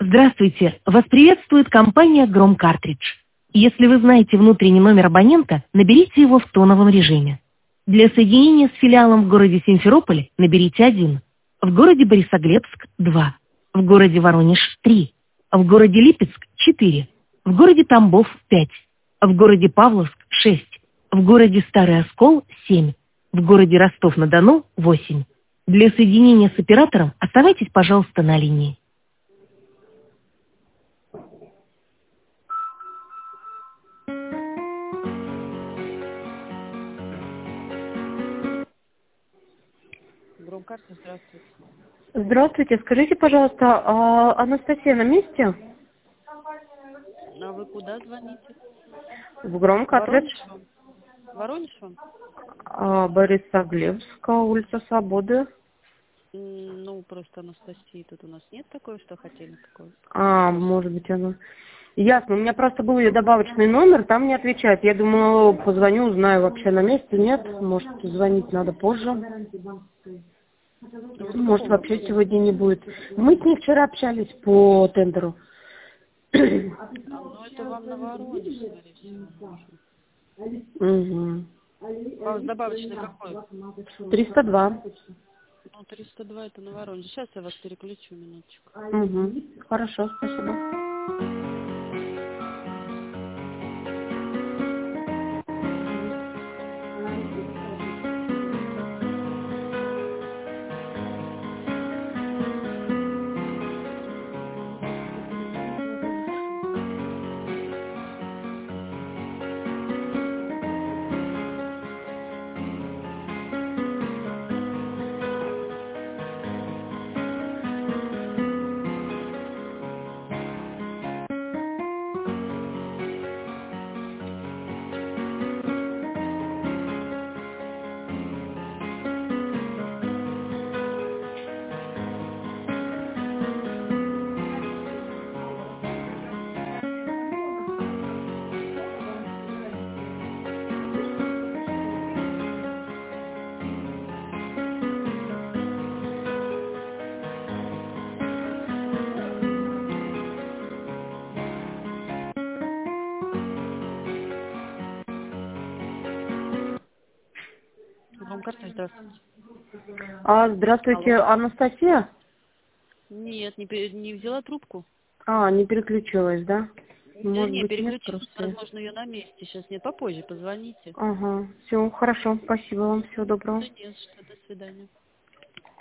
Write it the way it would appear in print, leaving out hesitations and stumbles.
Здравствуйте! Вас приветствует компания «Громкартридж». Если вы знаете внутренний номер абонента, наберите его в тоновом режиме. Для соединения с филиалом в городе Симферополь наберите 1, в городе Борисоглебск – 2, в городе Воронеж – 3, в городе Липецк – 4, в городе Тамбов – 5, в городе Павловск – 6, в городе Старый Оскол – 7, в городе Ростов-на-Дону – 8. Для соединения с оператором оставайтесь, пожалуйста, на линии. Громкарта, здравствуйте. Здравствуйте, скажите, пожалуйста, Анастасия на месте? А вы куда звоните? В Громкартридж. Воронеж вам? Борисоглебская, улица Свободы. Ну, просто Анастасии тут у нас нет такой, что хотели такое. Может быть, она... Ясно, у меня просто был ее добавочный номер, там не отвечает. Я думала, позвоню, узнаю, вообще на месте, нет. Может, звонить надо позже. Может, вообще сегодня не будет. Мы с ней вчера общались по тендеру. Ну, это вам на Воронеж, скорее всего, нужно. Угу. А добавочный какой? 302. Ну, 302 это на Воронеж. Сейчас я вас переключу, минуточку. Угу. Хорошо, спасибо. Громкарта, здравствуйте. Здравствуйте, Алло. Анастасия? Нет, не взяла трубку. Не переключилась, да? Да Может не, быть, нет переключилась, просто. возможно, ее на месте. Сейчас нет, попозже позвоните. Ага, все, хорошо, спасибо вам, всего доброго. Да не за что, до свидания.